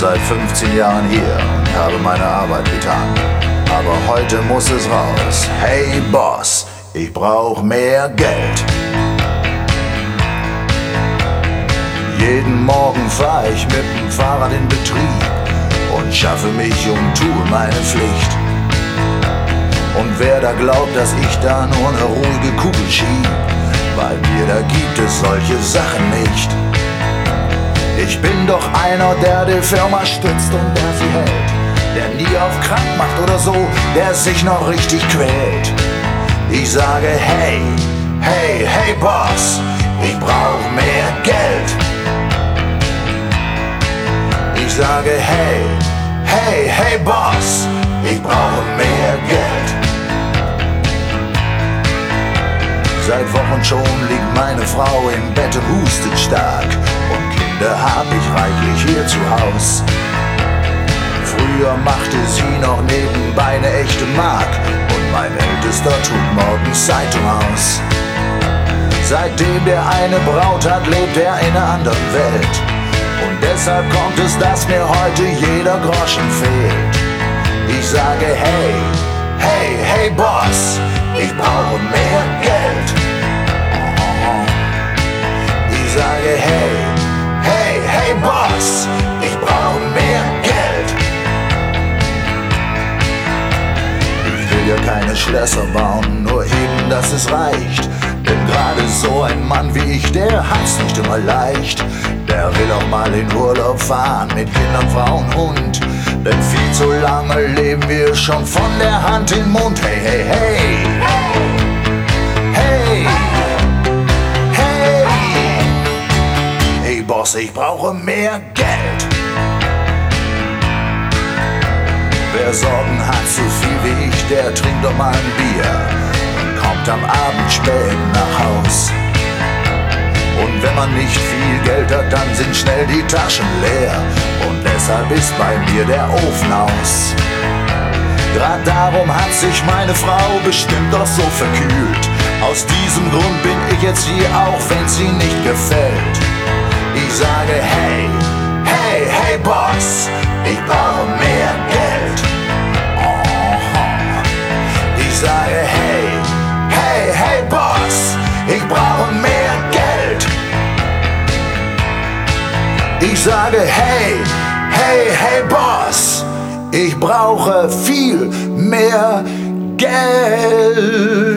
seit 15 Jahren hier und habe meine Arbeit getan. Aber heute muss es raus. Hey Boss, ich brauch mehr Geld. Jeden Morgen fahr ich mit dem Fahrrad in Betrieb und schaffe mich und tue meine Pflicht. Und wer da glaubt, dass ich da nur eine ruhige Kugel schieb, bei mir da gibt es solche Sachen nicht. Ich bin doch einer, der die Firma stützt und der sie hält, der nie auf krank macht oder so, der sich noch richtig quält. Ich sage hey, hey, hey Boss, ich brauch mehr Geld. Ich sage hey, hey, hey Boss, ich brauche mehr Geld. Seit Wochen schon liegt meine Frau im Bett und hustet stark und Kinder hab ich reichlich hier zu Haus. Früher machte sie noch nebenbei eine echte Mark und mein Ältester trug morgens Zeitung aus. Seitdem der eine Braut hat, lebt er in einer anderen Welt. Und deshalb kommt es, dass mir heute jeder Groschen fehlt. Ich sage hey, hey, hey Boss, ich brauche mehr Geld. Ich sage hey, hey, hey Boss, ich brauche mehr Geld. Ich will ja keine Schlösser bauen, nur eben, dass es reicht. Denn gerade so ein Mann wie ich, der hat's nicht immer leicht. Der will auch mal in Urlaub fahren mit Kindern, Frau und Hund. Denn viel zu lange leben wir schon von der Hand in den Mund. Hey, hey, hey, hey, hey, hey Boss, ich brauche mehr Geld. Wer Sorgen hat, so viel wie ich, der trinkt doch mal ein Bier und kommt am Abend spät nach Haus. Und wenn man nicht viel Geld hat, dann sind schnell die Taschen leer. Und deshalb ist bei mir der Ofen aus. Grad darum hat sich meine Frau bestimmt doch so verkühlt. Aus diesem Grund bin ich jetzt hier, auch wenn's sie nicht gefällt. Ich sage hey, hey, hey Boss, ich brauche mehr Geld. Ich sage hey, hey, hey Boss, ich brauche mehr Geld. Ich sage hey, hey, hey Boss, ich brauche viel mehr Geld.